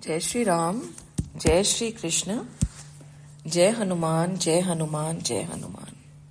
जय श्री राम, जय श्री कृष्ण, जय हनुमान, जय हनुमान, जय Hanuman.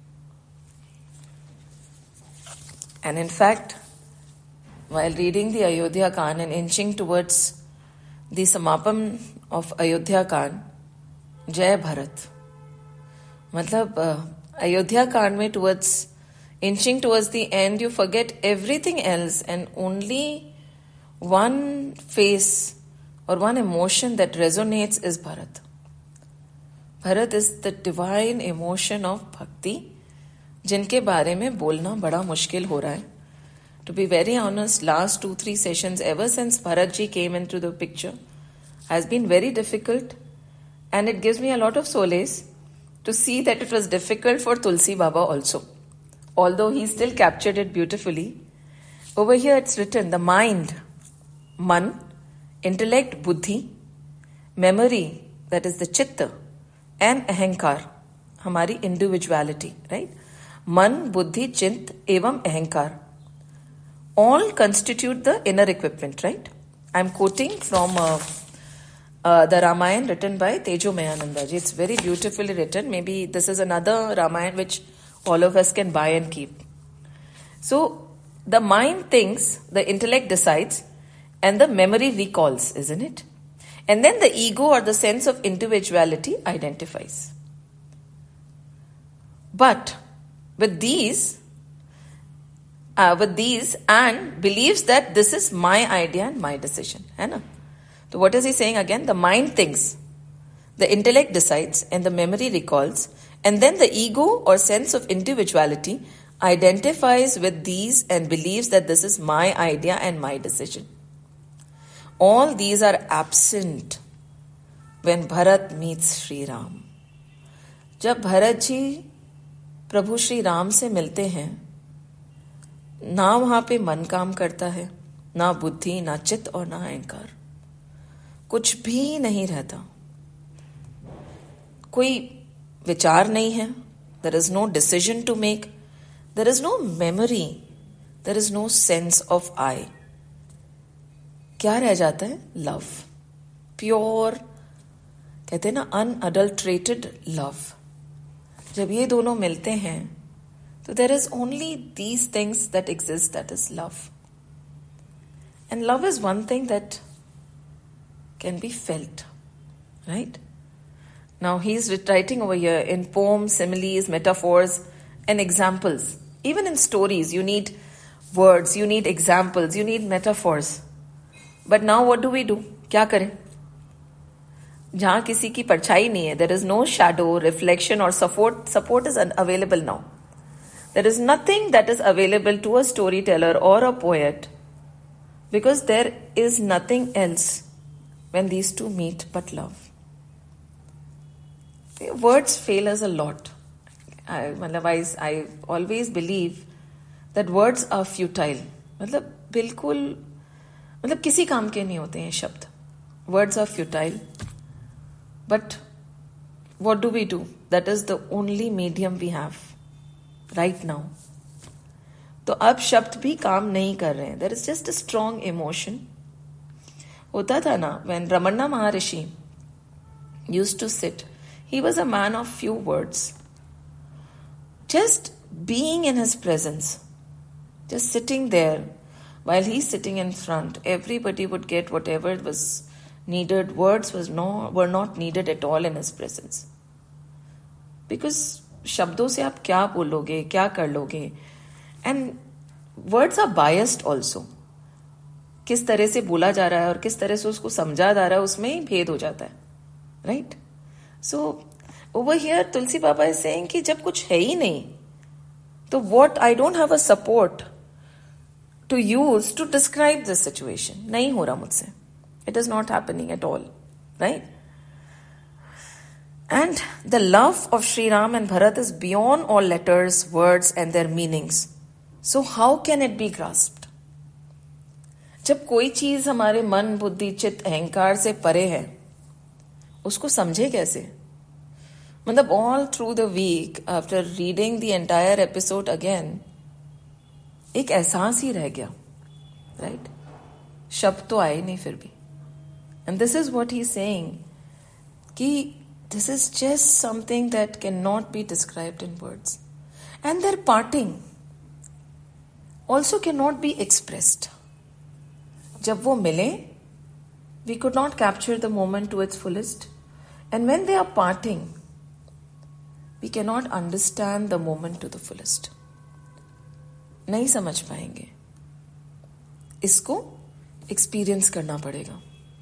And in fact, while reading the Ayodhya Kand and inching towards the Samapam of Ayodhya Kand, Jai Bharat. मतलब Ayodhya Kand में towards inching towards the end, you forget everything else and only one face or one emotion that resonates is Bharat. Bharat is the divine emotion of bhakti, जिनके बारे में बोलना बड़ा मुश्किल हो रहा है. To be very honest, last 2-3 sessions ever since Bharat ji came into the picture has been very difficult, and it gives me a lot of solace to see that it was difficult for Tulsi Baba also. Although he still captured it beautifully. Over here it's written, the mind, man, intellect, buddhi, memory, that is the chitta, and ahankar, hamari individuality, right? Man, buddhi, chint, evam ahankar. All constitute the inner equipment, right? I'm quoting from the Ramayana written by Tejo Mayananda ji. It's very beautifully written. Maybe this is another Ramayana which all of us can buy and keep. So, the mind thinks, the intellect decides, and the memory recalls, isn't it? And then the ego or the sense of individuality identifies. But with these and believes that this is my idea and my decision. Hai na? So what is he saying again? The mind thinks, the intellect decides, and the memory recalls, and then the ego or sense of individuality identifies with these and believes that this is my idea and my decision. All these are absent when Bharat meets Shri Ram. जब भरत जी प्रभु श्री राम से मिलते हैं, ना वहां पे मन काम करता है, ना बुद्धि, ना चित्त और ना अहंकार. कुछ भी नहीं रहता. कोई विचार नहीं है. There is no decision to make. There is no memory. There is no sense of I. क्या रह जाता है? लव. प्योर, कहते हैं ना, अनअडल्ट्रेटेड लव. जब ये दोनों मिलते हैं तो there is only these things that exist, that is love. And love is one thing that can be felt, right? Now he's writing over here in poems, similes, metaphors, and examples. Even in stories, you need words, you need examples, you need metaphors. But now what do we do? क्या करें? जहां किसी की परछाई नहीं है, there is no shadow, reflection or support is unavailable now. There is nothing that is available to a storyteller or a poet because there is nothing else when these two meet but love. Words fail us a lot. I always believe that words are futile. मतलब किसी काम के नहीं होते हैं शब्द. Words are futile. But what do we do? That is the only medium we have right now. तो अब शब्द भी काम नहीं कर रहे हैं. There is just a strong emotion. होता था ना, when Ramana Maharishi used to sit, he was a man of few words. Just being in his presence, just sitting there, while he's sitting in front, everybody would get whatever was needed. Words were not needed at all in his presence. Because शब्दों से आप क्या बोलोगे, क्या कर लोगे? And words are biased also. किस तरह से बोला जा रहा है और किस तरह से उसको समझा जा रहा है, उसमें ही भेद हो जाता है. Right? So, over here, Tulsi Baba is saying कि जब कुछ है ही नहीं, तो what, I don't have a support to use to describe this situation. नहीं हो रहा मुझसे. It is not happening at all. Right? And the love of Sri Ram and Bharat is beyond all letters, words and their meanings. So how can it be grasped? जब कोई चीज हमारे मन, बुद्धि, चित्त, अहंकार से परे है, उसको समझे कैसे? मतलब all through the week, after reading the entire episode again, एक एहसास ही रह गया, राइट? शब्द तो आए नहीं फिर भी. And this is what he's saying, कि this is just something that cannot be described in words. And their parting also cannot be expressed. जब वो मिले, we could not capture the moment to its fullest. And when they are parting, we cannot understand the moment to the fullest. नहीं समझ पाएंगे. इसको experience करना पड़ेगा.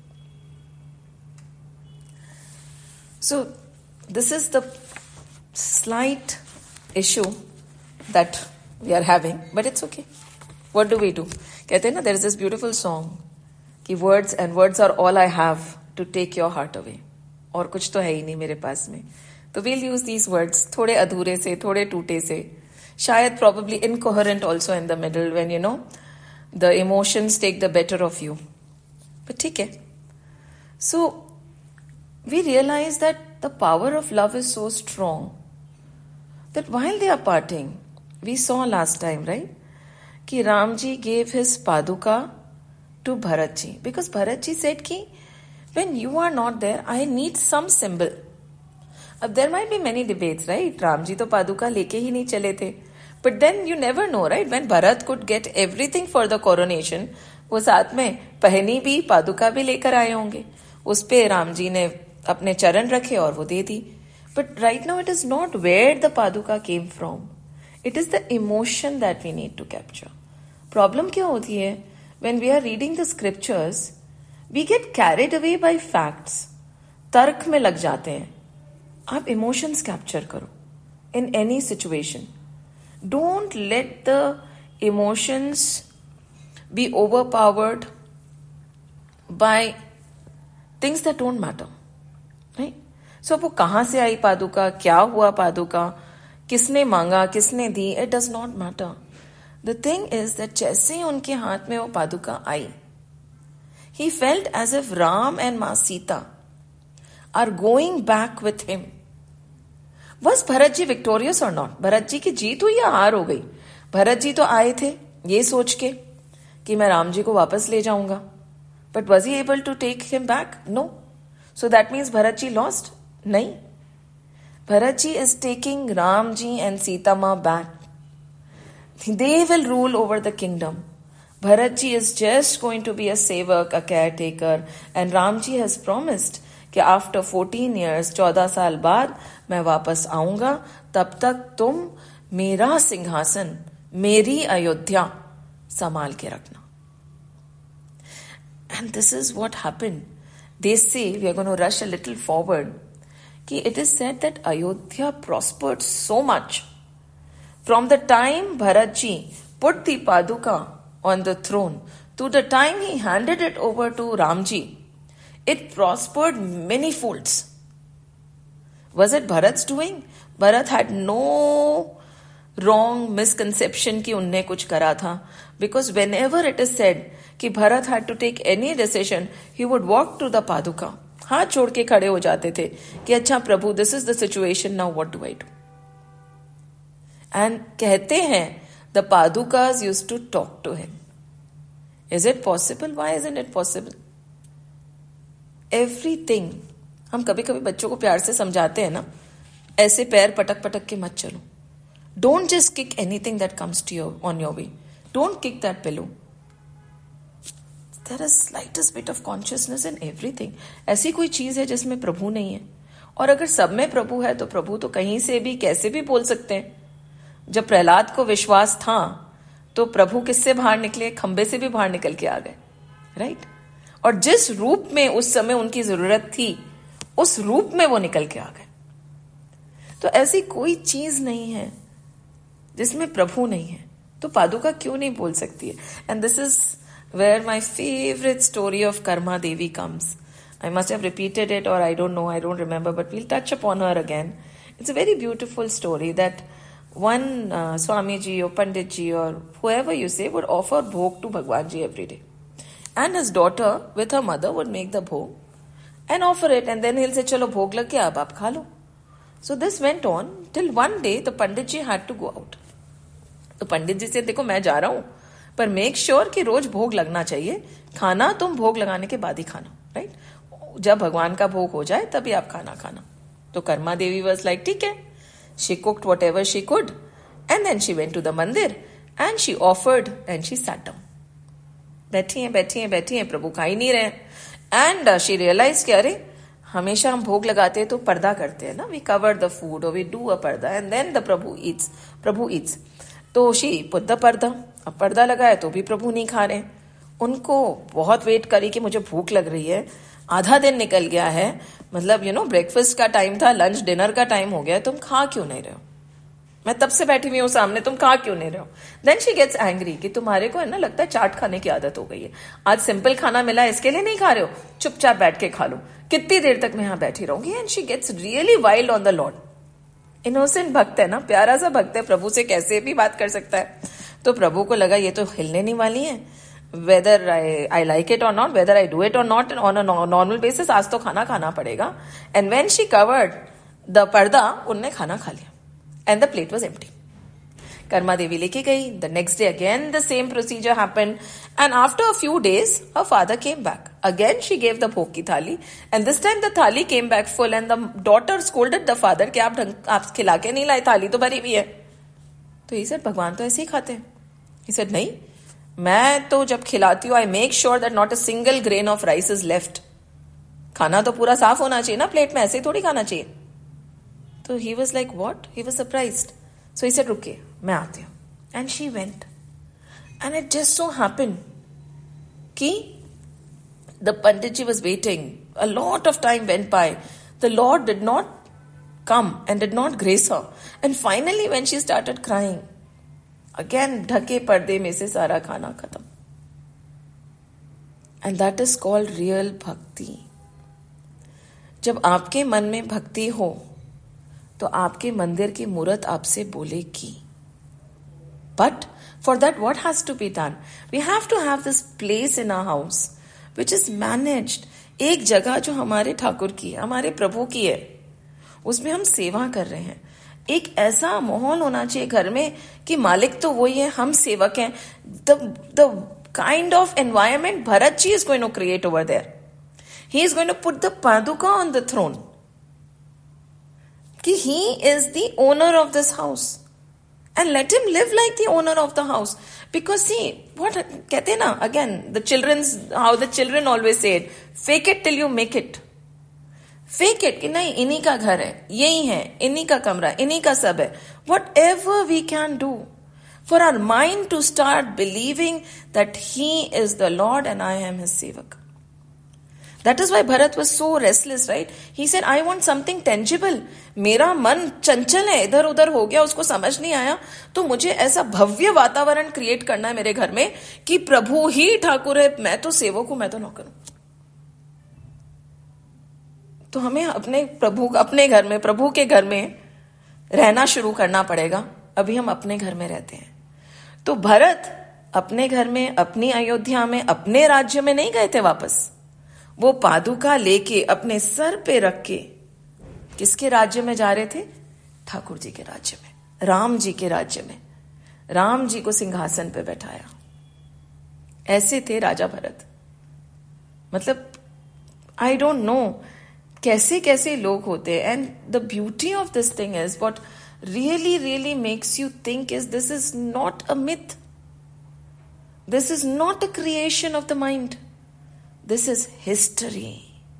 So, this is the slight issue that we are having, but it's okay. What do we do? कहते हैं ना, there is this beautiful song कि words are all I have to take your heart away. और कुछ तो है ही नहीं मेरे पास में. तो we'll use these words थोड़े अधूरे से, थोड़े टूटे से, शायद probably incoherent also in the middle when the emotions take the better of you. But ठीक है. So, we realize that the power of love is so strong that while they are parting, we saw last time, right? Ki Ramji gave his paduka to Bharatji. Because Bharatji said ki, when you are not there, I need some symbol. There might be many debates, right? Ramji to paduka leke hi nahi chale the. But then you never know, right? When Bharat could get everything for the coronation, वो साथ में पहनी भी पादुका भी लेकर आए होंगे. उस पे राम जी ने अपने चरण रखे और वो दे दी. But right now it is not where the paduka came from. It is the emotion that we need to capture. Problem क्या होती है? When we are reading the scriptures, we get carried away by facts. तर्क में लग जाते हैं. आप emotions capture करो. In any situation. Don't let the emotions be overpowered by things that don't matter. Right? So वो कहाँ से आई पादुका, क्या हुआ पादुका, किसने मांगा, किसने दी, it does not matter. The thing is that जैसे ही उनके हाथ में वो पादुका आई, he felt as if Ram and Ma Sita are going back with him. Was Bharat ji victorious or not? Bharat ji की जीत हुई या हार हो गई? भरत जी तो आए थे ये सोच के कि मैं राम जी को वापस ले जाऊंगा. But was he able to take him back? No. So that means Bharat ji lost? नहीं. Bharat ji is taking Ram ji and Sita Ma back. They will rule over the kingdom. Bharat ji is just going to be a sevak, a caretaker, and Ram ji has promised कि after 14 years, 14 साल बाद मैं वापस आऊंगा, तब तक तुम मेरा सिंहासन, मेरी अयोध्या संभाल के रखना. And this is what happened. They say, we are going to rush a little forward, कि it is said that Ayodhya prospered so much. From the time Bharat ji put the paduka on the throne to the time he handed it over to Ramji, it prospered many folds. Was it Bharat's doing? Bharat had no wrong misconception कि उनने कुछ करा था. Because whenever it is said कि Bharat had to take any decision, he would walk to the paduka. हाथ जोड़ के खड़े हो जाते थे कि अच्छा प्रभु, this is the situation, now what do I do? And कहते हैं the padukas used to talk to him. Is it possible? Why isn't it possible? Everything. हम कभी कभी बच्चों को प्यार से समझाते हैं ना, ऐसे पैर पटक पटक के मत चलो. Don't just kick anything that comes to you on your way. Don't kick that pillow. There is slightest bit of consciousness in everything. ऐसी कोई चीज है जिसमें प्रभु नहीं है. और अगर सब में प्रभु है तो प्रभु तो कहीं से भी कैसे भी बोल सकते हैं. जब प्रहलाद को विश्वास था तो प्रभु किससे बाहर निकले? खंबे से भी बाहर निकल के आ गए. राइट? और जिस रूप में उस समय उनकी जरूरत थी, उस रूप में वो निकल के आ गए. तो ऐसी कोई चीज नहीं है जिसमें प्रभु नहीं है. तो पादुका क्यों नहीं बोल सकती है? And this is where my favourite story of Karma Devi comes. I must have repeated it, or I don't remember, but we'll touch upon her again. It's a very beautiful story that one Swamiji or Panditji or whoever you say would offer bhog to Bhagwanji every day. And his daughter with her mother would make the bhog and offer it, and then he'll say, chalo bhog lag gaya, ab aap kha lo. So this went on till one day the Panditji had to go out. तो पंडित जी से, देखो मैं जा रहा हूं, पर make sure कि रोज भोग लगना चाहिए, खाना तुम भोग लगाने के बाद ही खाना. राइट? जब भगवान का भोग हो जाए तभी आप खाना खाना। तो कर्मा देवी वाज लाइक ठीक है, she cooked whatever she could and then she went to the mandir and she offered and she sat down. बैठी हैं, प्रभु खा ही नहीं रहे एंड शी रियलाइज कि अरे हमेशा हम भोग लगाते हैं तो पर्दा करते हैं ना, वी कवर द फूड और we do a parda and then the Prabhu eats. तो शी पुट द पर्दा, अब पर्दा लगाया तो भी प्रभु नहीं खा रहे। उनको बहुत वेट करी कि मुझे भूख लग रही है, आधा दिन निकल गया है, मतलब ब्रेकफास्ट का टाइम था, लंच डिनर का टाइम हो गया, तुम खा क्यों नहीं रहे हो? मैं तब से बैठी हुई हूँ सामने, तुम खा क्यों नहीं रहे हो? देन शी गेट्स एंग्री कि तुम्हारे को है ना, लगता है चाट खाने की आदत हो गई है, आज सिंपल खाना मिला इसके लिए नहीं खा रहे हो, चुपचाप बैठ के खा लो, कितनी देर तक मैं यहां बैठी रहूंगी? And she gets really wild on the lord. Innocent भक्त है ना, प्यारा सा भक्त है, प्रभु से कैसे भी बात कर सकता है। तो प्रभु को लगा ये तो हिलने नहीं वाली है, वेदर आई लाइक इट और not, whether I do it और not, on a normal basis आज तो खाना पड़ेगा। And when she covered the parda, उनने खाना खा लिया and the plate was empty. Karma Devi लेके गई। The next day again the same procedure happened and after a few days her father came back. Again she gave the भोग की थाली and this time the थाली came back full and the daughter scolded the father कि आप खिला के नहीं लाए, थाली तो भरी हुई है। तो he said भगवान तो ऐसे ही खाते हैं। He said नहीं, मैं तो जब खिलाती हूँ I make sure that not a single grain of rice is left. खाना तो पूरा साफ होना चाहिए ना प्लेट में, ऐसे ही थोड़ी खाना चाहिए। तो he was like what? He was surprised. So he said रुकिए मैं आती हूँ। And she went. And it just so happened कि the Pandit ji was waiting. A lot of time went by. The Lord did not come and did not grace her. And finally when she started crying, again ढके पर्दे में से सारा खाना खत्म। And that is called real bhakti. जब आपके मन में भक्ति हो तो आपके मंदिर की मूर्त आपसे बोलेगी। But for that, what has to be done? We have to have this place in our house which is managed. एक जगह जो हमारे ठाकुर की है, हमारे प्रभु की है, उसमें हम सेवा कर रहे हैं। एक ऐसा माहौल होना चाहिए घर में कि मालिक तो वही है, हम सेवक हैं। The kind of environment Bharat ji is going to create over there. He is going to put the Paduka on the throne. कि he is the owner of this house and let him live like the owner of the house. Because see, what कहते हैं ना, again how the children always say it, fake it till you make it. Fake it कि नहीं इन्हीं का घर है, यही है, इन्हीं का कमरा, इन्हीं का सब है। Whatever we can do for our mind to start believing that he is the Lord and I am his sevak. That is why Bharat was so restless, right? He said, I want something tangible. मेरा मन चंचल है, इधर उधर हो गया, उसको समझ नहीं आया, तो मुझे ऐसा भव्य वातावरण क्रिएट करना है मेरे घर में कि प्रभु ही ठाकुर है, मैं तो सेवक हूं, मैं तो नौकर हूं। तो हमें अपने घर में, प्रभु के घर में रहना शुरू करना पड़ेगा। अभी हम अपने घर में रहते हैं। तो भरत अपने घर में, अपनी अयोध्या में, अपने राज्य में नहीं गए थे वापस। वो पादुका लेके अपने सर पे रख के किसके राज्य में जा रहे थे? ठाकुर जी के राज्य में, राम जी के राज्य में। राम जी को सिंहासन पे बैठाया। ऐसे थे राजा भरत। मतलब आई डोंट नो कैसे कैसे लोग होते हैं। And the beauty of this thing is what really really makes you think is this is not a myth, this is not a creation of the mind, this is history.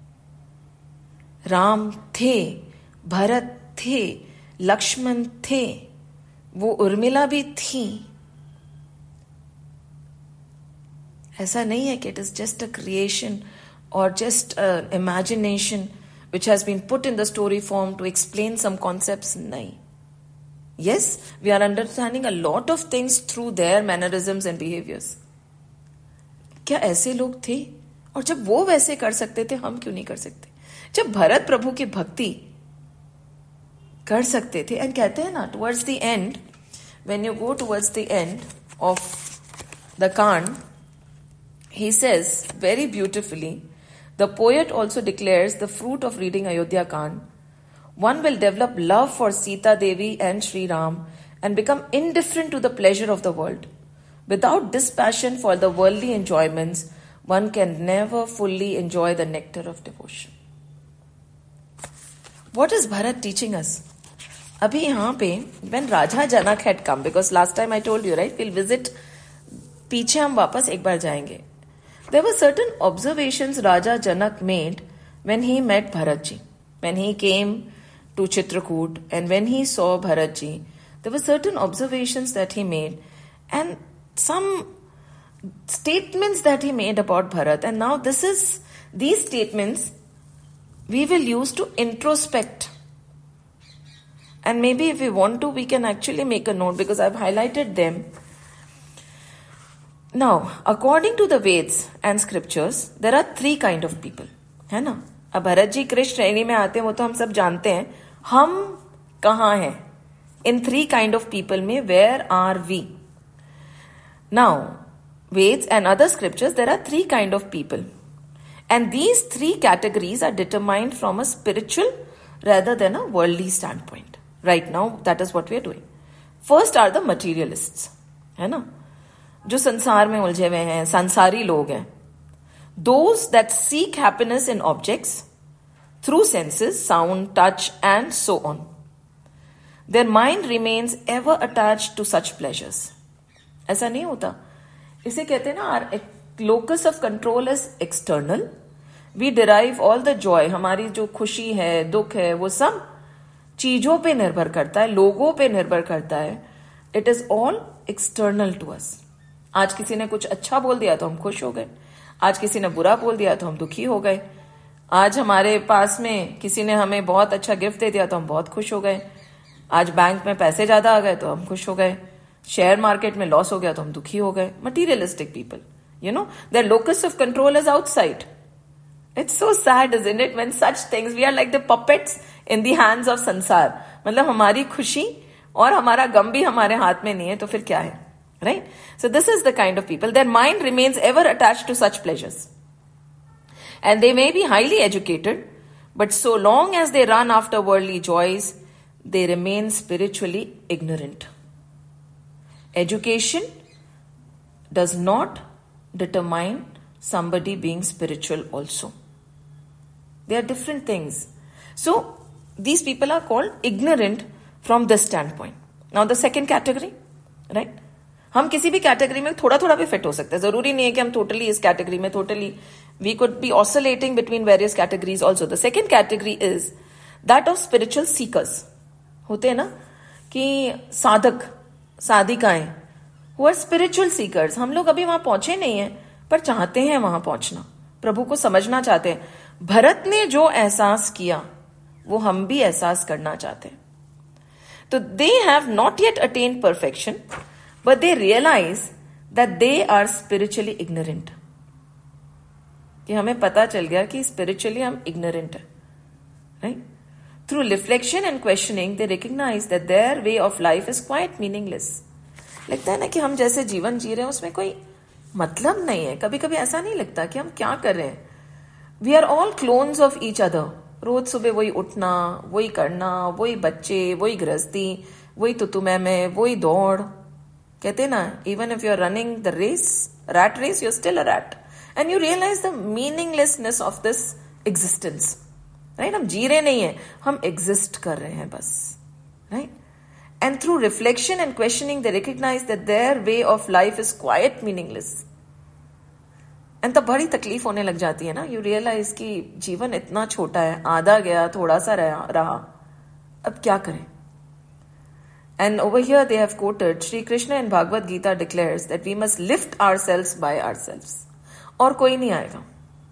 Ram थे, भरत थे, लक्ष्मण थे, वो उर्मिला भी थी। ऐसा नहीं है कि it is just a creation और just imagination which has been put in the story form to explain some concepts. नहीं. Yes, we are understanding a lot of things through their mannerisms and behaviors. क्या ऐसे लोग थे? और जब वो वैसे कर सकते थे, हम क्यों नहीं कर सकते? जब भरत प्रभु की भक्ति कर सकते थे, एंड कहते हैं ना, towards the end, when you go towards the end of the Kand, he says very beautifully, the poet also declares the fruit of reading Ayodhya Kand. One will develop love for Sita Devi and Sri Ram and become indifferent to the pleasure of the world. Without dispassion for the worldly enjoyments, one can never fully enjoy the nectar of devotion. What is Bharat teaching us? अभी यहाँ पे when Raja Janak had come, because last time I told you, right, we'll visit, पीछे हम वापस एक बार जाएंगे. There were certain observations Raja Janak made when he met Bharat ji. When he came to Chitrakoot and when he saw Bharat ji, there were certain observations that he made and some statements that he made about Bharat. And now these statements we will use to introspect. And maybe if we want to, we can actually make a note because I've highlighted them. Now, according to the Veds and scriptures, there are three kind of people. है ना? अब भरत जी कृष्ण श्रेणी में आते हैं, वो तो हम सब जानते हैं. हम कहाँ हैं? In three kind of people में, where are we? Now, Veds and other scriptures, there are three kind of people. And these three categories are determined from a spiritual rather than a worldly standpoint. Right now, that is what we are doing. First are the materialists. है ना? जो संसार में उलझे हुए हैं, संसारी लोग हैं. Those that seek happiness in objects through senses, sound, touch, and so on. Their mind remains ever attached to such pleasures. ऐसा नहीं होता. इसे कहते हैं ना, our locus of control is external. We derive all the joy. हमारी जो खुशी है, दुख है, वो सब चीजों पे निर्भर करता है, लोगों पे निर्भर करता है. It is all external to us. आज किसी ने कुछ अच्छा बोल दिया तो हम खुश हो गए. आज किसी ने बुरा बोल दिया तो हम दुखी हो गए. आज हमारे पास में किसी ने हमें बहुत अच्छा गिफ्ट दे दिया तो हम बहुत खुश हो गए. आज बैंक में पैसे ज्यादा आ गए तो हम खुश हो गए. शेयर मार्केट में लॉस हो गया तो हम दुखी हो गए. Materialistic people, you know, their locus of control is outside. It's so sad, isn't it, when such things, we are like the puppets in the hands of संसार. मतलब हमारी खुशी और हमारा गम भी हमारे हाथ में नहीं है, तो फिर क्या है? Right? So this is the kind of people. Their mind remains ever attached to such pleasures. And they may be highly educated, but so long as they run after worldly joys, they remain spiritually ignorant. Education does not determine somebody being spiritual also. They are different things. So, these people are called ignorant from this standpoint. Now, the second category, right? हम किसी भी category में थोड़ा थोड़ा भी fit हो सकते हैं. जरूरी नहीं है कि हम टोटली इस कैटेगरी में, totally we could be oscillating between various categories also. The second category is that of spiritual seekers. होते हैं ना कि साधक, साधिकाएं, हु आर स्पिरिचुअल सीकर्स. हम लोग अभी वहां पहुंचे नहीं है, पर चाहते हैं वहां पहुंचना, प्रभु को समझना चाहते हैं. भरत ने जो एहसास किया वो हम भी एहसास करना चाहते हैं. तो they have not yet attained perfection, but they realize that they are spiritually ignorant. कि हमें पता चल गया कि spiritually हम ignorant है, right? Through reflection and questioning, they recognize that their way of life is quite meaningless. लगता है ना कि हम जैसे जीवन जी रहे हैं उसमें कोई मतलब नहीं है. कभी कभी ऐसा नहीं लगता कि हम क्या कर रहे हैं. We are all clones of each other. रोज सुबह वही उठना, वही करना, वही बच्चे, वही गृहस्थी, वही तुतुमै में, वही दौड़. कहते ना, even if you're running the race, rat race, you're still a rat. And you realize the meaninglessness of this existence. Right? हम जी रहे नहीं हैं, हम exist कर रहे हैं बस. Right? And through reflection and questioning, they recognize that their way of life is quite meaningless. And तब बड़ी तकलीफ होने लग जाती है ना. You realize कि जीवन इतना छोटा है, आधा गया, थोड़ा सा रहा, अब क्या करें? And over here they have quoted, Shri Krishna in Bhagavad Gita declares that we must lift ourselves by ourselves. और कोई नहीं आएगा.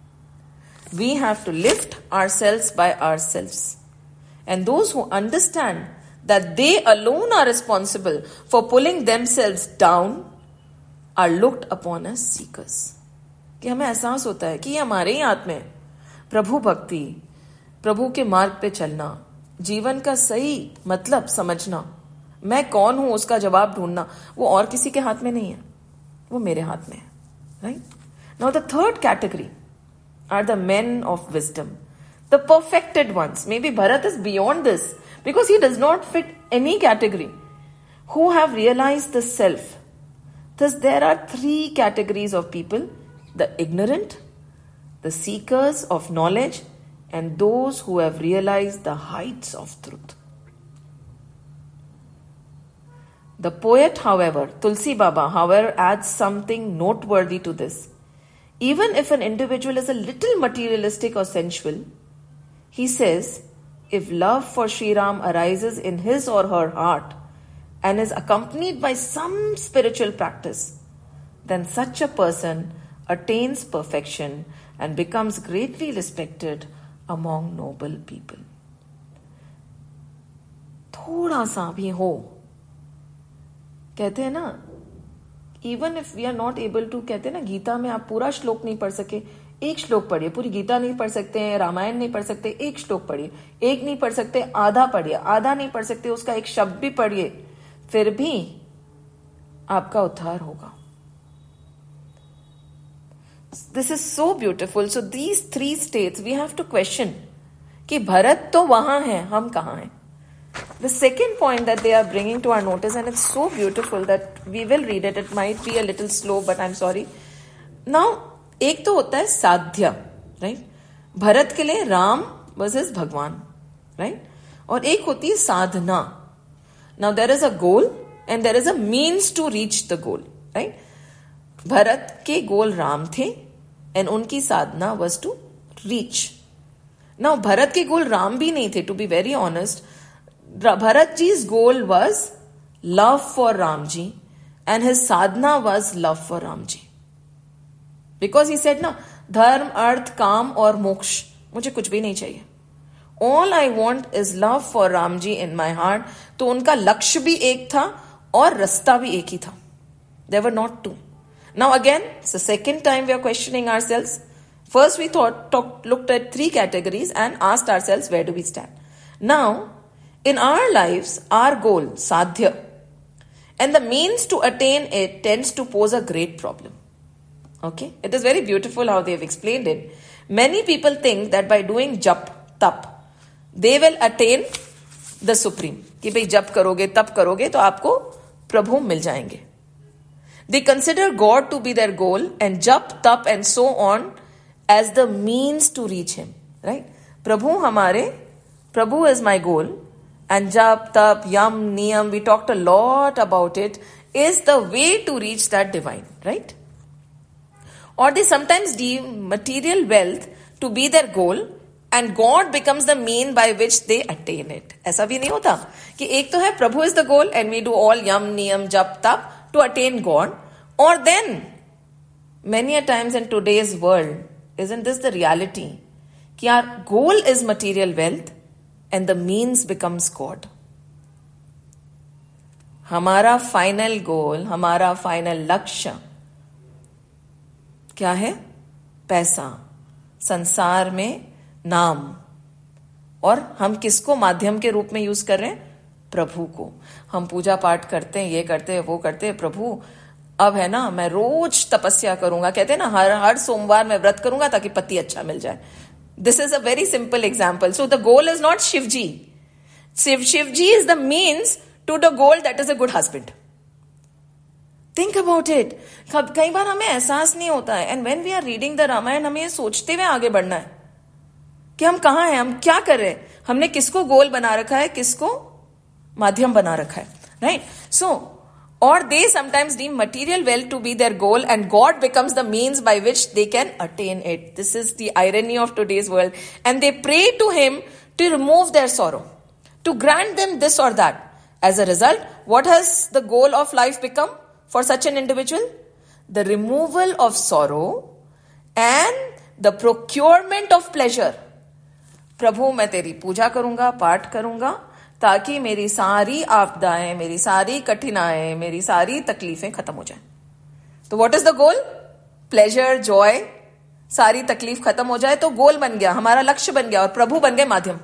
We have to lift ourselves by ourselves. And those who understand that they alone are responsible for pulling themselves down are looked upon as seekers. कि हमें एहसास होता है कि ये हमारे ही हाथ में है. प्रभु भक्ति, प्रभु के मार्ग पे चलना, जीवन का सही मतलब समझना, मैं कौन हूं उसका जवाब ढूंढना, वो और किसी के हाथ में नहीं है, वो मेरे हाथ में है. Right? Now the third category are the men of wisdom, the perfected ones. Maybe Bharat is beyond this because he does not fit any category, who have realised the self. Thus there are three categories of people the ignorant, the seekers of knowledge, and those who have realized the heights of truth. The poet, however, Tulsi Baba, however, adds something noteworthy to this. Even if an individual is a little materialistic or sensual, he says, if love for Sri Ram arises in his or her heart and is accompanied by some spiritual practice, then such a person attains perfection and becomes greatly respected among noble people. थोड़ा सा भी हो, कहते हैं ना, even if we are not able to, कहते हैं ना गीता में आप पूरा श्लोक नहीं पढ़ सके, एक श्लोक पढ़िए. पूरी गीता नहीं पढ़ सकते हैं, रामायण नहीं पढ़ सकते, एक श्लोक पढ़िए. एक नहीं पढ़ सकते, आधा पढ़िए. आधा नहीं पढ़ सकते, उसका एक शब्द भी पढ़िए, फिर भी आपका उद्धार होगा. This is so beautiful. So these 3 states we have to question कि भरत तो वहां है, हम कहां हैं. The second point that they are bringing to our notice, and it's so beautiful that we will read it. It might be a little slow, but I'm sorry. Now, एक तो होता है साध्य, right? भरत के लिए राम वर्सेस भगवान, right? और एक होती है साधना. Now, there is a goal and there is a means to reach the goal, right? Bharat के गोल राम थे and उनकी साधना was to reach. Now, Bharat के गोल राम भी नहीं थे, to be very honest. Bharat ji's goal was love for Ramji and his sadhana was love for Ramji. Because he said na, dharma, arth, काम और मोक्ष, मुझे कुछ भी नहीं चाहिए. All I want is love for Ramji in my heart. तो उनका लक्ष्य भी एक था और रास्ता भी एक ही था. There were not two. Now again, it's the second time we are questioning ourselves. First we looked at 3 categories and asked ourselves, where do we stand? Now, in our lives, our goal, sadhya, and the means to attain it tends to pose a great problem. Okay? It is very beautiful how they have explained it. Many people think that by doing jap, tap, they will attain the supreme. कि भाई जप करोगे, तप करोगे तो आपको प्रभु मिल जाएंगे. They consider God to be their goal and jap, tap and so on as the means to reach him. Right? Prabhu is my goal. And jap, tap, yam, niyam, we talked a lot about it, is the way to reach that divine, right? Or they sometimes deem material wealth to be their goal and God becomes the mean by which they attain it. ऐसा भी नहीं होता कि एक तो है Prabhu is the goal and we do all yam, niyam, jap, tap to attain God. Or then, many a times in today's world, isn't this the reality? कि our goal is material wealth and the means becomes God. हमारा final goal, हमारा final लक्ष्य क्या है? पैसा, संसार में नाम. और हम किसको माध्यम के रूप में यूज कर रहे हैं? प्रभु को. हम पूजा पाठ करते हैं, ये करते हैं, वो करते हैं. प्रभु अब है ना, मैं रोज तपस्या करूंगा, कहते हैं ना, हर सोमवार मैं व्रत करूंगा ताकि पति अच्छा मिल जाए. This is a very simple example. So the goal is not Shivji. Shivji is the means to the goal that is a good husband. Think about it. कई बार हमें एहसास नहीं होता है. And when we are reading the Ramayana, हमें ये सोचते हुए आगे बढ़ना है कि हम कहाँ हैं, हम क्या कर रहे हैं, हमने किसको गोल बना रखा है, किसको माध्यम बना रखा है. Right? So, or they sometimes deem material wealth to be their goal and God becomes the means by which they can attain it. This is the irony of today's world. And they pray to him to remove their sorrow, to grant them this or that. As a result, what has the goal of life become for such an individual? The removal of sorrow and the procurement of pleasure. प्रभु मैं तेरी पूजा करूंगा, पाठ करूंगा ताकि मेरी सारी आपदाएं, मेरी सारी कठिनाएं, मेरी सारी तकलीफें खत्म हो जाएं. तो what is the goal? Pleasure, joy, सारी तकलीफ खत्म हो जाए तो गोल बन गया, हमारा लक्ष्य बन गया और प्रभु बन गए माध्यम.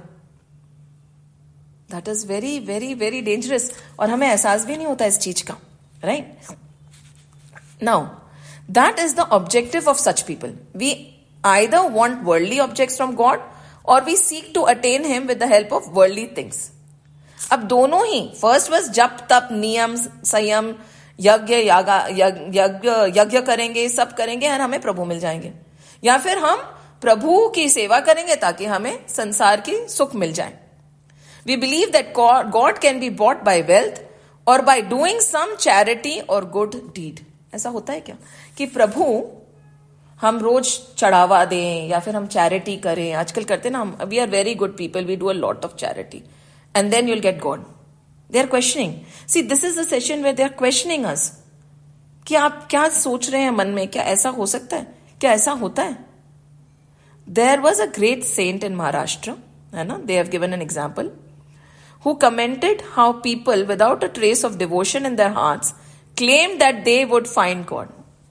That is very very very dangerous और हमें एहसास भी नहीं होता इस चीज का. Right? Now that is the objective of such people. We either want worldly objects from God और we seek to attain him with the help of worldly things. अब दोनों ही, फर्स्ट वाज जप तप नियम संयम यज्ञ करेंगे, सब करेंगे और हमें प्रभु मिल जाएंगे, या फिर हम प्रभु की सेवा करेंगे ताकि हमें संसार की सुख मिल जाए. We believe that God can be bought by wealth or by doing some charity or good deed. ऐसा होता है क्या कि प्रभु हम रोज चढ़ावा दें या फिर हम चैरिटी करें? आजकल करते ना हम. We are very good people, we do a lot of charity and then you'll get God. They are questioning. See, this is the session where they are questioning us कि आप क्या सोच रहे हैं मन में, क्या ऐसा हो सकता है, क्या ऐसा होता है? There was a great saint in Maharashtra, है ना, they have given an example, who commented how people without a trace of devotion in their hearts claimed that they would find God.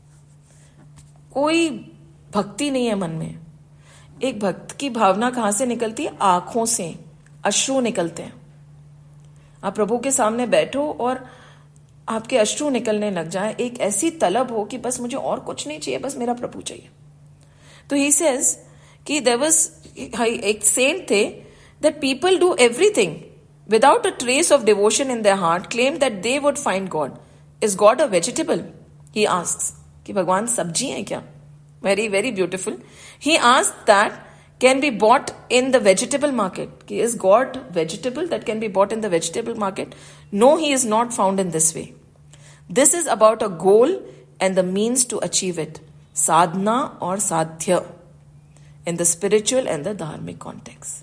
कोई भक्ति नहीं है मन में. एक भक्त की भावना कहां से निकलती है? आंखों से अश्रु निकलते हैं. आप प्रभु के सामने बैठो और आपके अश्रु निकलने लग जाए, एक ऐसी तलब हो कि बस मुझे और कुछ नहीं चाहिए, बस मेरा प्रभु चाहिए. तो ही सेज कि देयर वाज एक सेंट थे that people do everything without a trace of devotion in their heart, claim that they would find God. Is God a vegetable? He asks. कि भगवान सब्जी है क्या? Very, very beautiful. He asked that can be bought in the vegetable market. कि is God vegetable that can be bought in the vegetable market? No, he is not found in this way. This is about a goal and the means to achieve it. Sadhana or sadhya in the spiritual and the dharmic context.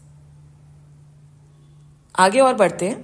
आगे और बढ़ते हैं.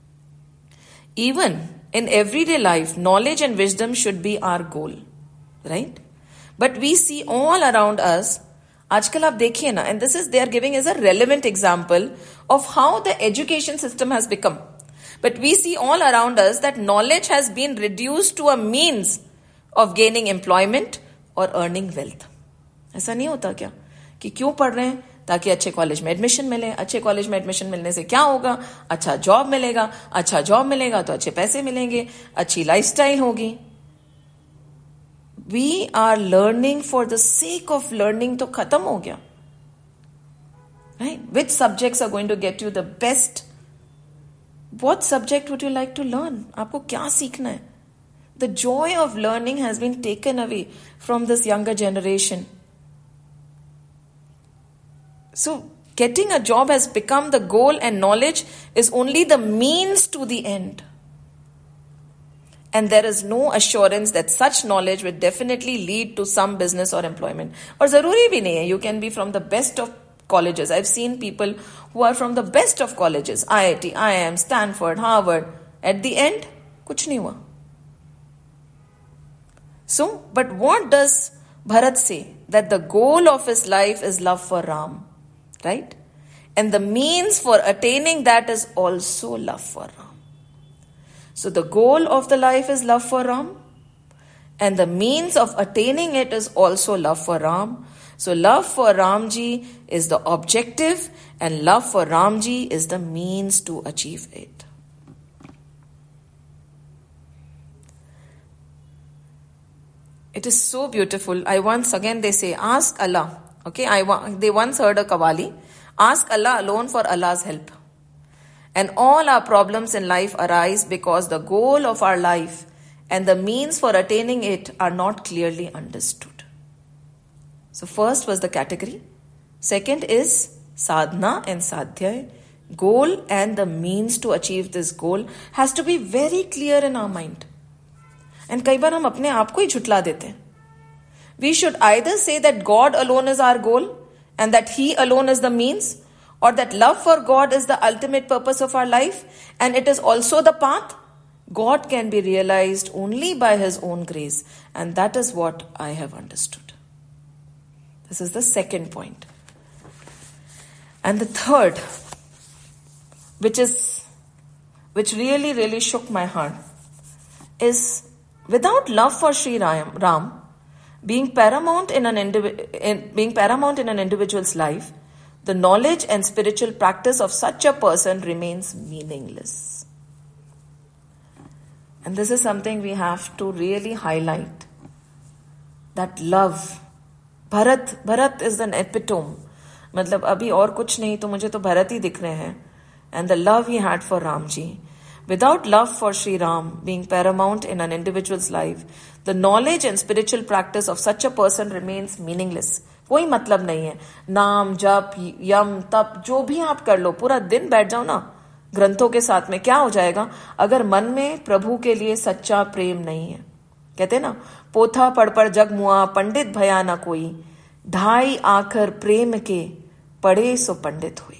Even in everyday life, knowledge and wisdom should be our goal, right? But we see all around us, आजकल आप देखिए ना, and this is they are giving as a relevant example of how the education system has become. But we see all around us that knowledge has been reduced to a means of gaining employment or earning wealth. ऐसा नहीं होता क्या कि क्यों पढ़ रहे हैं? ताकि अच्छे कॉलेज में एडमिशन मिले. अच्छे कॉलेज में एडमिशन मिलने से क्या होगा? अच्छा जॉब मिलेगा. अच्छा जॉब मिलेगा तो अच्छे पैसे मिलेंगे, अच्छी लाइफस्टाइल होगी. We are learning for the sake of learning तो खत्म हो गया. Right? Which subjects are going to get you the best? What subject would you like to learn? आपको क्या सीखना है? The joy of learning has been taken away from this younger generation. So, getting a job has become the goal and knowledge is only the means to the end. And there is no assurance that such knowledge will definitely lead to some business or employment. और जरूरी भी नहीं है. You can be from the best of colleges. I've seen people who are from the best of colleges. IIT, IIM, Stanford, Harvard. At the end, कुछ नहीं हुआ. So, but what does Bharat say? That the goal of his life is love for Ram. Right? And the means for attaining that is also love for Ram. So the goal of the life is love for Ram, and the means of attaining it is also love for Ram. So love for Ramji is the objective, and love for Ramji is the means to achieve it. It is so beautiful. They say, ask Allah. Okay, they once heard a Qawwali. Ask Allah alone for Allah's help. And all our problems in life arise because the goal of our life and the means for attaining it are not clearly understood. So first was the category. Second is sadhana and sadhya. Goal and the means to achieve this goal has to be very clear in our mind. And कई बार हम अपने आप को ही झुटला देते हैं. We should either say that God alone is our goal and that He alone is the means, or that love for God is the ultimate purpose of our life and it is also the path. God can be realized only by His own grace, and that is what I have understood. This is the second point. And the third, which really, really shook my heart, is without love for Sri Ram, being paramount in an individual's life, the knowledge and spiritual practice of such a person remains meaningless. And this is something we have to really highlight. That love. Bharat is an epitome. मतलब अभी और कुछ नहीं तो मुझे तो भरत ही दिख रहे हैं. And the love he had for Ramji. Without love for Sri Ram being paramount in an individual's life, the knowledge and spiritual practice of such a person remains meaningless. कोई मतलब नहीं है. नाम, जप, यम, तप, जो भी आप कर लो, पूरा दिन बैठ जाओ ना ग्रंथों के साथ में, क्या हो जाएगा अगर मन में प्रभु के लिए सच्चा प्रेम नहीं है. कहते ना, पोथा पढ़ पढ़ जग मुआ, पंडित भया ना कोई, ढाई आखर प्रेम के पढ़े सो पंडित हुई.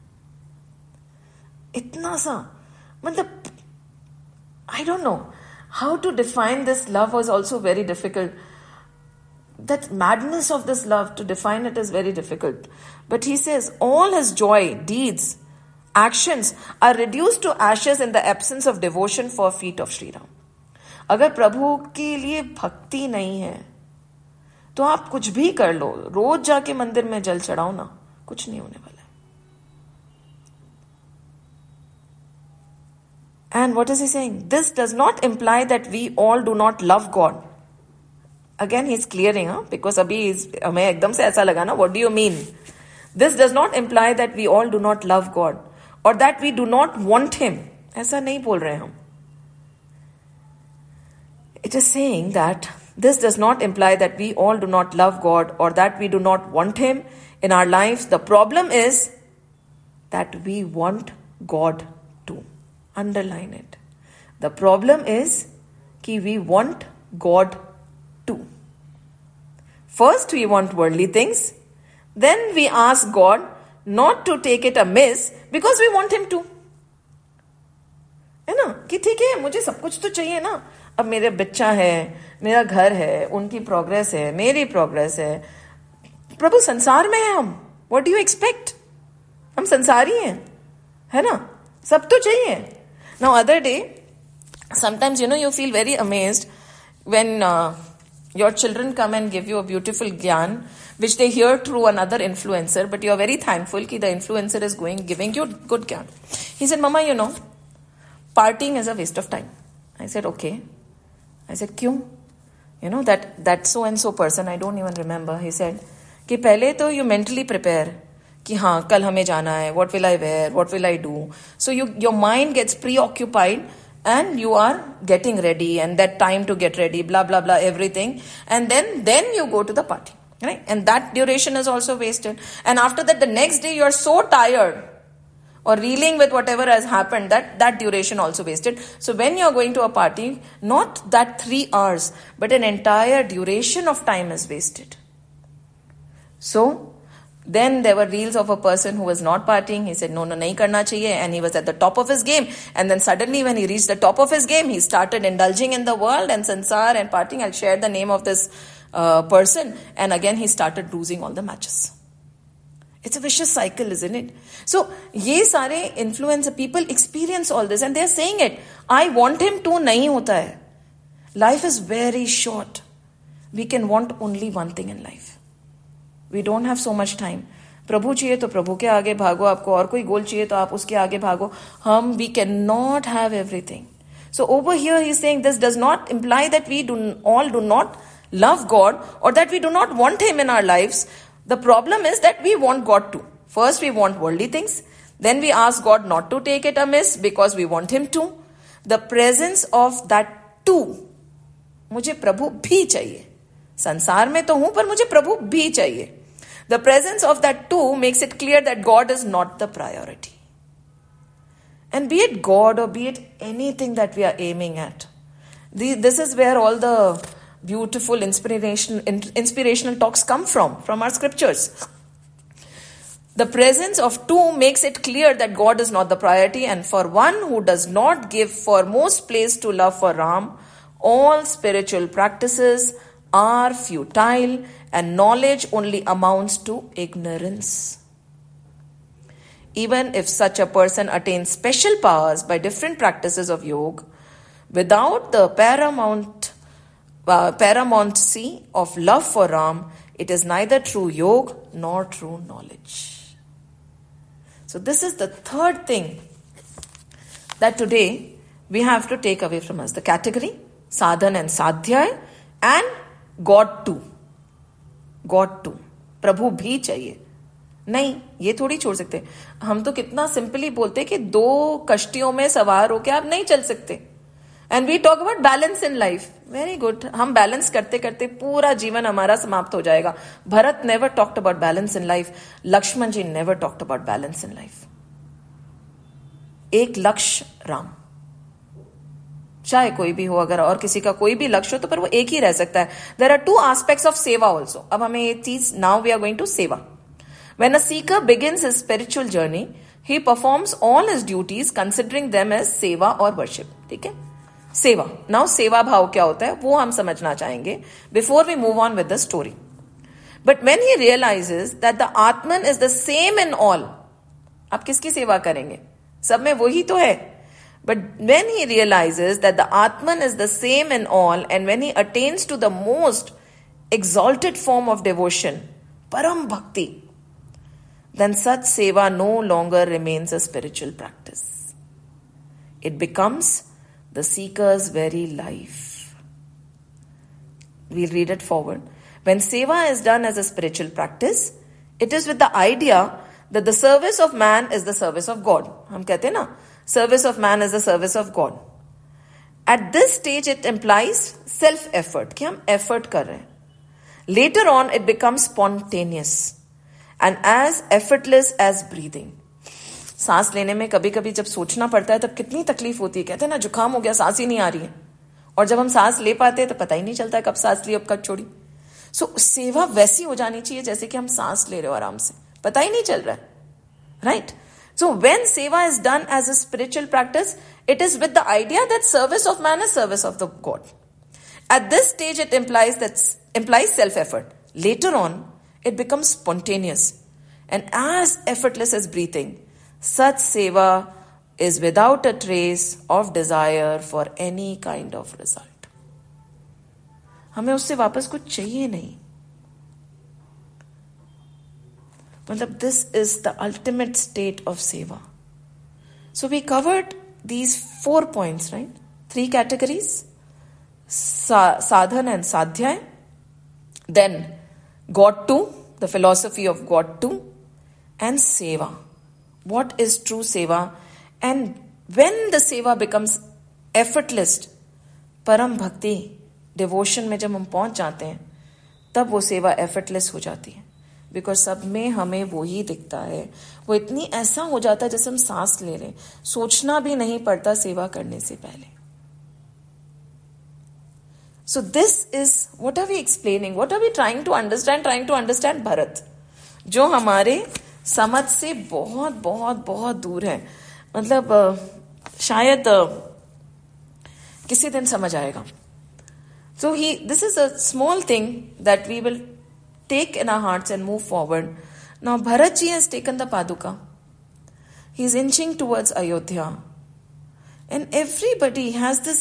इतना सा, मतलब I don't know how to define this love was also very difficult. That madness of this love, to define it is very difficult. But he says all his joy, deeds, actions are reduced to ashes in the absence of devotion for feet of Sri Ram. अगर प्रभु के लिए भक्ति नहीं है तो आप कुछ भी कर लो, रोज जाके मंदिर में जल चढ़ाओ ना, कुछ नहीं होने वाला. And what is he saying? This does not imply that we all do not love God. Again, he's clearing, because abhi हमें एकदम से ऐसा लगा ना, what do you mean? This does not imply that we all do not love God or that we do not want Him. ऐसा नहीं बोल रहे हम. It is saying that this does not imply that we all do not love God or that we do not want Him in our lives. The problem is that we want God too. Underline it. The problem is that we want God too. First we want worldly things. Then we ask God not to take it amiss because we want Him too. है ना कि ठीक है, मुझे सब कुछ तो चाहिए ना. अब मेरे बच्चा है, मेरा घर है, उनकी प्रोग्रेस है, मेरी प्रोग्रेस है. प्रभु संसार में है हम. What do you expect? हम संसारी हैं, है ना. सब तो चाहिए. Now, other day, sometimes, you feel very amazed when your children come and give you a beautiful gyan, which they hear through another influencer, but you are very thankful that the influencer is giving you good gyan. He said, Mama, partying is a waste of time. I said, okay. I said, kyun? That so-and-so person, I don't even remember. He said, कि पहले तो you mentally prepare. कि हाँ कल हमें जाना है, what will I wear, what will I do. So your mind gets preoccupied and you are getting ready and that time to get ready, blah, blah, blah, everything. And then you go to the party, right? And that duration is also wasted. And after that, the next day you are so tired or reeling with whatever has happened, that duration also wasted. So when you are going to a party, not that 3 hours, but an entire duration of time is wasted. So then there were reels of a person who was not partying. He said, no, nahi karna chahiye. And he was at the top of his game. And then suddenly when he reached the top of his game, he started indulging in the world and sansar and partying. I'll share the name of this person. And again, he started losing all the matches. It's a vicious cycle, isn't it? So, ye sare influencer people experience all this and they're saying it. I want him to, nahi hota hai. Life is very short. We can want only one thing in life. We don't have so much time. प्रभु चाहिए तो प्रभु के आगे भागो, आपको और कोई गोल चाहिए तो आप उसके आगे भागो. We cannot have everything. So over here he's saying this does not imply that we all do not love God or that we do not want Him in our lives. The problem is that we want God too. First we want worldly things. Then we ask God not to take it amiss because we want Him too. The presence of that too. मुझे प्रभु भी चाहिए. संसार में तो हूं पर मुझे प्रभु भी चाहिए. The presence of that too makes it clear that God is not the priority. And be it God or be it anything that we are aiming at, this is where all the beautiful inspirational talks come from our scriptures. The presence of two makes it clear that God is not the priority, and for one who does not give foremost place to love for Ram, all spiritual practices are futile and knowledge only amounts to ignorance. Even if such a person attains special powers by different practices of yoga, without the paramountcy of love for Ram, it is neither true yoga nor true knowledge. So this is the third thing that today we have to take away from us. The category, sadhan and sadhyay, and God too. God too. Prabhu bhi chahiye. नहीं, ये थोड़ी छोड़ सकते। हम तो कितना simply बोलते कि 2 कश्तियों में सवार होके आप नहीं चल सकते। And we talk about balance in life. Very good, हम बैलेंस करते करते पूरा जीवन हमारा समाप्त हो जाएगा। Bharat never talked about balance in life, Lakshman ji never talked about balance in life. एक लक्ष्य राम, चाहे कोई भी हो, अगर और किसी का कोई भी लक्ष्य हो तो पर वो एक ही रह सकता है। There are 2 aspects of seva also. अब हमें ये चीज, now we are going to seva. When a seeker begins his spiritual journey, he performs all his duties considering them as seva और वर्शिप। ठीक है, सेवा। नाउ सेवा भाव क्या होता है वो हम समझना चाहेंगे before we move on with the story. But when he realises that the atman is the same in all, आप किसकी सेवा करेंगे? सब में वही तो है। But when he realizes that the Atman is the same in all, and when he attains to the most exalted form of devotion, Param Bhakti, then such seva no longer remains a spiritual practice. It becomes the seeker's very life. We'll read it forward. When seva is done as a spiritual practice, it is with the idea that the service of man is the service of God. हम कहते हैं ना, service of man is the service of God. At this stage it implies self-effort, कि हम effort कर रहे हैं. Later on it becomes spontaneous and as effortless as breathing. सांस लेने में कभी कभी जब सोचना पड़ता है तब कितनी तकलीफ होती है। कहते हैं ना, जुकाम हो गया, सांस ही नहीं आ रही है। और जब हम सांस ले पाते हैं तो पता ही नहीं चलता है कब सांस ली, अब कब छोड़ी। सो सेवा वैसी हो जानी चाहिए जैसे कि हम सांस ले रहे हो आराम से, पता ही नहीं चल रहा है, right? So when seva is done as a spiritual practice, it is with the idea that service of man is service of the God. At this stage, it implies self-effort. Later on, it becomes spontaneous and as effortless as breathing. Such seva is without a trace of desire for any kind of result. हमें उससे वापस कुछ चाहिए नहीं। मतलब this is the ultimate state of seva. So we covered these 4 points, right? 3 categories: sadhan and sadhyay, then God to, the philosophy of God to, and seva. What is true seva? And when the seva becomes effortless, param bhakti, devotion में जब हम पहुंच जाते हैं तब वो सेवा effortless हो जाती है। बिकॉज सब में हमें वो ही दिखता है। वो इतनी ऐसा हो जाता है जैसे हम सांस ले रहे, सोचना भी नहीं पड़ता सेवा करने से पहले। So this is what are we explaining, what are we trying to understand Bharat, जो हमारे समझ से बहुत बहुत बहुत दूर है। मतलब शायद किसी दिन समझ आएगा। So this is a small thing that we will take in our hearts and move forward. Now Bharat ji has taken the Paduka. He is inching towards Ayodhya. And everybody has this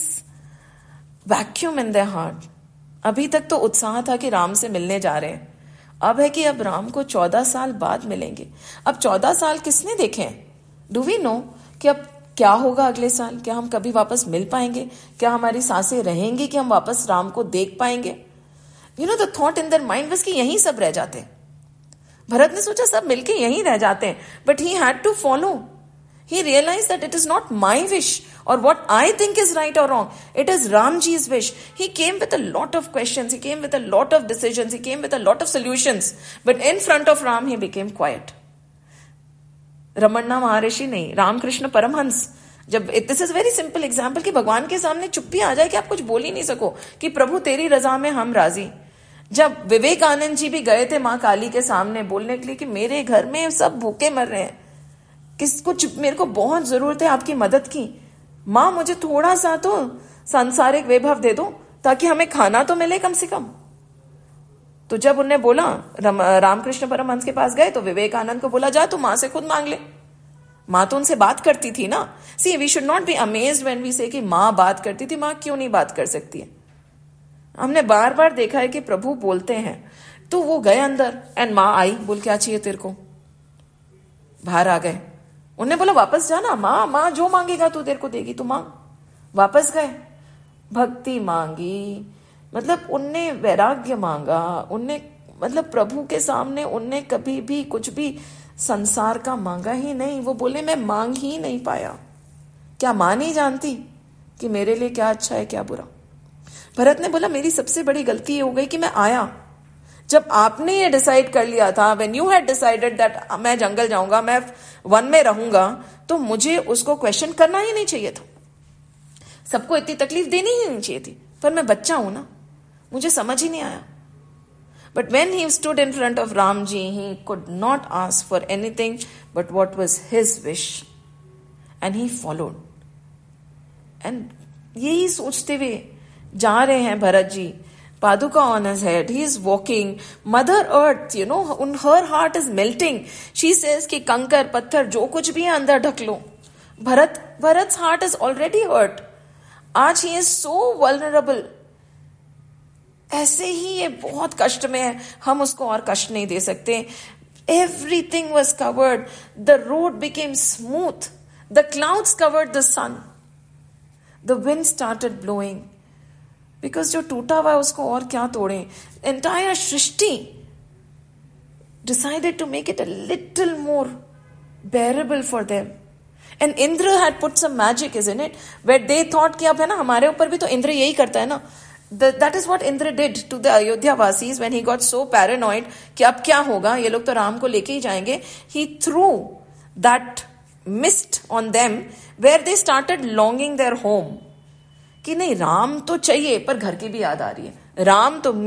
vacuum in their heart. अभी तक तो उत्साह था कि राम से मिलने जा रहे हैं। अब है कि अब राम को 14 साल बाद मिलेंगे। अब 14 साल किसने देखे हैं? डू वी नो कि अब क्या होगा अगले साल? क्या हम कभी वापस मिल पाएंगे? क्या हमारी सांसें रहेंगी कि हम वापस राम को देख पाएंगे? You know, the thought in their mind was कि यहीं सब रह जाते हैं। भरत ने सोचा सब मिलके यहीं रह जाते हैं, but he had to follow. He realized that it is not my wish or what I think is right or wrong. It is Ramji's wish. He came with a lot of questions. He came with a lot of decisions. He came with a lot of solutions. But in front of Ram, he became quiet. Ramana महर्षि नहीं, रामकृष्ण परमहंस। जब this is very simple example कि भगवान के सामने चुप्पी आ जाए कि आप कुछ बोल ही नहीं सको कि प्रभु तेरी रजा में हम राजी। जब विवेकानंद जी भी गए थे मां काली के सामने बोलने के लिए कि मेरे घर में सब भूखे मर रहे हैं, कुछ मेरे को बहुत जरूरत है आपकी मदद की, मां मुझे थोड़ा सा तो सांसारिक वैभव दे दो ताकि हमें खाना तो मिले कम से कम। तो जब उन्हें बोला, रामकृष्ण परमहंस के पास गए तो विवेकानंद को बोला जा तू मां से खुद मांग ले। मां तो उनसे बात करती थी ना। See we should not be amazed when we say कि मां बात करती थी, मां क्यों नहीं बात कर सकती है? हमने बार बार देखा है कि प्रभु बोलते हैं। तो वो गए अंदर एंड मां आई, बोल क्या चाहिए तेरे को? बाहर आ गए, उन्हें बोला वापस जाना, मां जो मांगेगा तू तेरे को देगी, तू मांग। वापस गए, भक्ति मांगी, मतलब उनने वैराग्य मांगा, उनने मतलब प्रभु के सामने उनने कभी भी कुछ भी संसार का मांगा ही नहीं. वो बोले मैं मांग ही नहीं पाया. क्या मां नहीं जानती कि मेरे लिए क्या अच्छा है क्या बुरा? भरत ने बोला मेरी सबसे बड़ी गलती ये हो गई कि मैं आया. जब आपने ये डिसाइड कर लिया था, when you had decided that मैं जंगल जाऊंगा, मैं वन में रहूंगा, तो मुझे उसको क्वेश्चन करना ही नहीं चाहिए था. सबको इतनी तकलीफ देनी ही नहीं चाहिए थी. पर मैं बच्चा हूं ना, मुझे समझ ही नहीं आया. But when he stood in front of Ramji, he could not ask for anything but what was his wish. And he followed. And यही सोचते हुए जा रहे हैं Bharat ji. Paduka on his head. He is walking. Mother Earth, her heart is melting. She says कि कंकर पत्थर जो कुछ भी है अंदर ढक लो. Bharat's heart is already hurt. आज he is so vulnerable. ऐसे ही ये बहुत कष्ट में है, हम उसको और कष्ट नहीं दे सकते. Everything was covered. The road became smooth. The clouds covered the sun. The wind started blowing. Because जो टूटा हुआ है उसको और क्या तोड़े. Entire Srishti decided to make it a little more bearable for them. And Indra had put some magic, isn't it? Where they thought कि अब है ना हमारे ऊपर भी तो इंद्र यही करता है ना. That is what Indra did to the Ayodhya Vasis when he got so paranoid कि अब क्या होगा, ये लोग तो राम को लेके ही जाएंगे. He threw that mist on them where they started longing their home. कि नहीं राम तो चाहिए पर घर की भी याद आ रही है. राम तो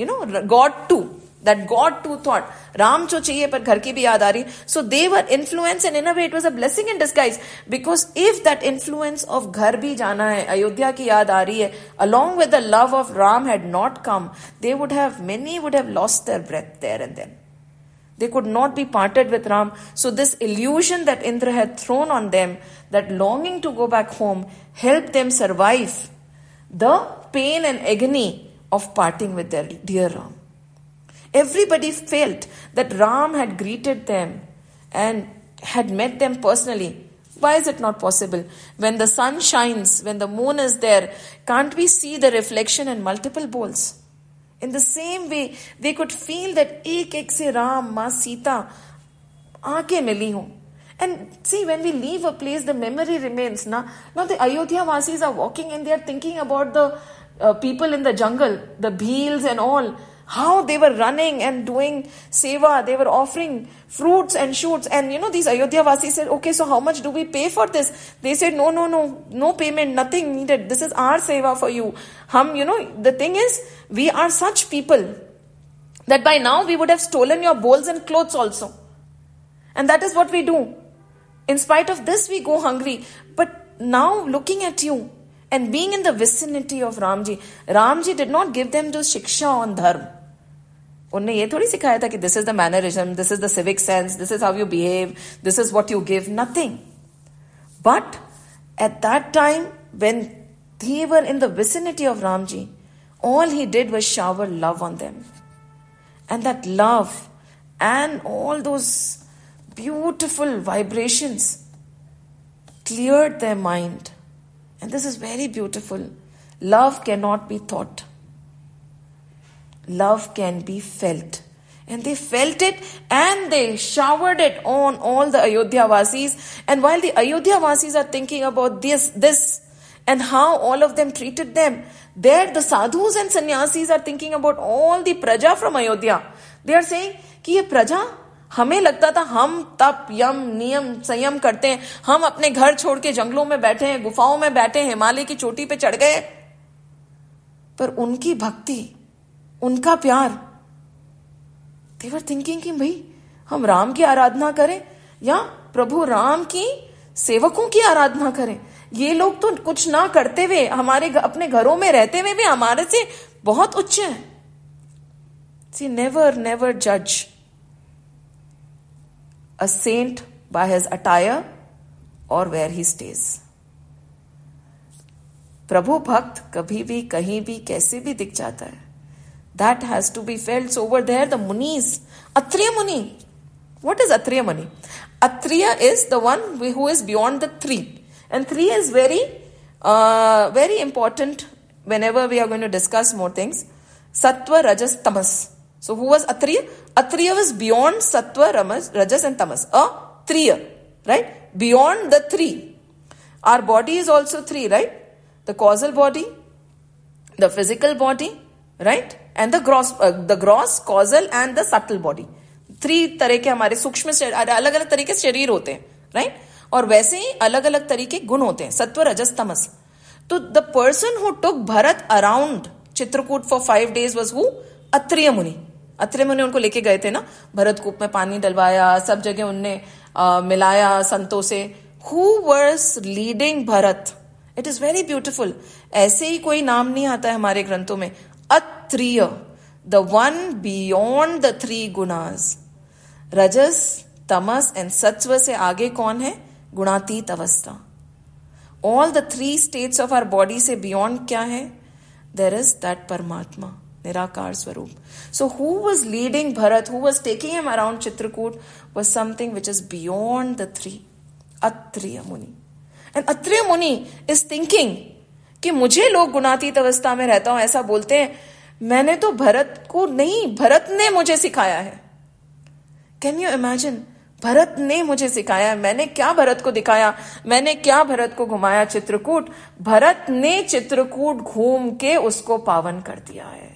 God too thought राम जो चाहिए पर घर की भी याद आ रही. So they were influenced and in a way it was a blessing in disguise, because if that influence of घर भी जाना है, अयोध्या की याद आ रही है, along with the love of Ram had not come, many would have lost their breath there and then. They could not be parted with Ram. So this illusion that Indra had thrown on them, that longing to go back home, helped them survive the pain and agony of parting with their dear Ram. Everybody felt that Ram had greeted them and had met them personally. Why is it not possible? When the sun shines, when the moon is there, can't we see the reflection in multiple bowls? In the same way, they could feel that ek se Ram, Ma Sita, aake mili ho. And see, when we leave a place, the memory remains. Now the Ayodhya Vasis are walking and they are thinking about the people in the jungle, the bheels and all. How they were running and doing seva, they were offering fruits and shoots. And these Ayodhya Vasis said, okay, so how much do we pay for this? They said, no payment, nothing needed. This is our seva for you. The thing is, we are such people that by now we would have stolen your bowls and clothes also. And that is what we do. In spite of this, we go hungry. But now looking at you, and being in the vicinity of Ramji did not give them the shiksha on dharma. उन्होंने ये थोड़ी सिखाया था कि this is the mannerism, this is the civic sense, this is how you behave, this is what you give. Nothing. But at that time, when they were in the vicinity of Ramji, all he did was shower love on them. And that love and all those beautiful vibrations cleared their mind. And this is very beautiful. Love cannot be thought. Love can be felt. And they felt it and they showered it on all the Ayodhya Vasis. And while the Ayodhya Vasis are thinking about this and how all of them treated them, there the sadhus and sannyasis are thinking about all the praja from Ayodhya. They are saying कि ये प्रजा, हमें लगता था हम तप यम नियम संयम करते हैं, हम अपने घर छोड़ के जंगलों में बैठे हैं, गुफाओं में बैठे हैं, हिमालय की चोटी पे चढ़ गए. पर उनकी भक्ति, उनका प्यार, they were thinking कि भाई हम राम की आराधना करें या प्रभु राम की सेवकों की आराधना करें. ये लोग तो कुछ ना करते हुए, हमारे अपने घरों में रहते हुए भी हमारे से बहुत उच्च हैं. See, never judge a saint by his attire or where he stays. प्रभु भक्त कभी भी कहीं भी कैसे भी दिख जाता है. That has to be felt. So over there the munis, Atriya Muni. What is Atriya Muni? Atriya is the one who is beyond the three. And three is very important whenever we are going to discuss more things. Sattva, Rajas, Tamas. So who was Atriya? Atriya was beyond Sattva, Rajas and Tamas. Triya, right? Beyond the three. Our body is also three, right? The causal body, the physical body, right? And the gross, causal and the subtle body. Three तरह के हमारे सूक्ष्म अलग अलग तरह के शरीर होते हैं, राइट? और वैसे ही अलग अलग तरह के गुण होते हैं, सत्व, रजस, तमस. तो the person who took Bharat around Chitrakoot for 5 days was who? Atriya Muni. Atriya मुनि उनको लेके गए थे ना, भरत कूप में पानी डलवाया, सब जगह उनने मिलाया संतों से. Who was leading Bharat? It is very beautiful. ऐसे ही कोई नाम नहीं आता है हमारे ग्रंथों में. Atriya, the one beyond the 3 गुणास. रजस, तमस एंड सत्व से आगे कौन है? गुणातीत अवस्था. All the 3 states of our body से बियॉन्ड क्या है? देयर इज दैट परमात्मा, निराकार स्वरूप. So who was leading Bharat, who was taking him around Chitrakoot was something which is beyond the 3. Atriya Muni. And Atriya मुनि इज थिंकिंग कि मुझे लोग गुणातीत अवस्था में रहता हूं ऐसा बोलते हैं, मैंने तो भरत को नहीं, भरत ने मुझे सिखाया है. Can you imagine? भरत ने मुझे सिखाया. मैंने क्या भरत को दिखाया? मैंने क्या भरत को घुमाया चित्रकूट? भरत ने चित्रकूट घूम के उसको पावन कर दिया है.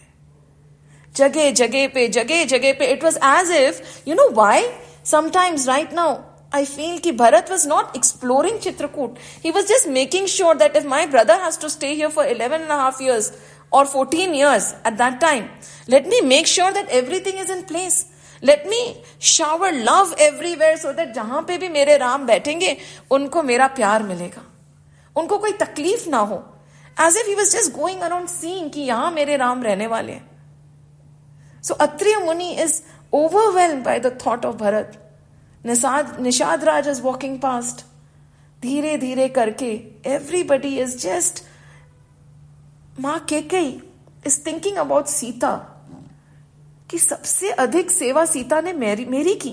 जगह जगह पे it was as if, you know why sometimes right now I feel कि Bharat was not exploring Chitrakoot. He was just making sure that if my brother has to stay here for 11.5 years or 14 years at that time, let me make sure that everything is in place. Let me shower love everywhere so that जहां पे भी मेरे राम बैठेंगे उनको मेरा प्यार मिलेगा, उनको कोई तकलीफ ना हो. As if he was just going around seeing कि यहां मेरे राम रहने वाले हैं. So Atriya Muni is overwhelmed by the thought of Bharat. Nishad Raj is walking past. धीरे धीरे करके everybody is just, माँ Kaikeyi is thinking about Sita कि सबसे अधिक सेवा सीता ने मेरी की.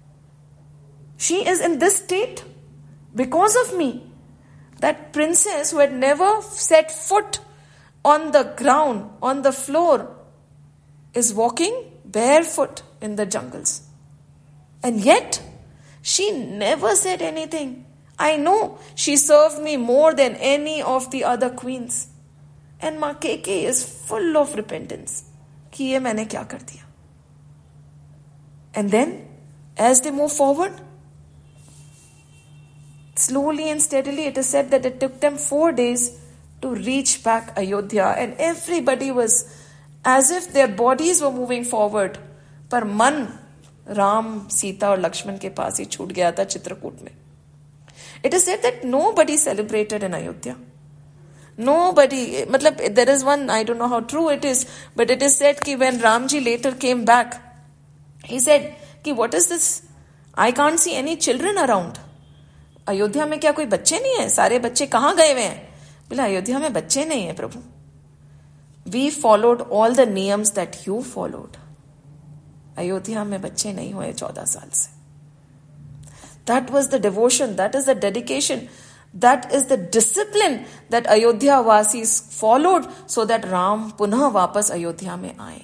She is in this state because of me. That princess who had never set foot on the ground, on the floor, is walking barefoot in the jungles. And yet, she never said anything. I know she served me more than any of the other queens. And माँ KK is full of repentance. कि ये मैंने क्या कर दिया. And then, as they move forward, slowly and steadily, it is said that it took them 4 days to reach back Ayodhya. And everybody was as if their bodies were moving forward. पर मन राम, सीता और लक्ष्मण के पास ही छूट गया था चित्रकूट में. It is said that nobody celebrated in Ayodhya. Nobody, matlab, there is one, I don't know how true it is, but it is said कि when Ramji later came back, he said कि what is this? I can't see any children around. Ayodhya में क्या कोई बच्चे नहीं है? सारे बच्चे कहाँ गए हुए हैं? बोला अयोध्या में बच्चे नहीं है प्रभु. We followed all the niyams that you followed. Ayodhya में बच्चे नहीं हुए 14 साल से. That was the devotion, that is the dedication, that is the discipline that Ayodhya Vasis followed so that Ram पुनः वापस अयोध्या में आए.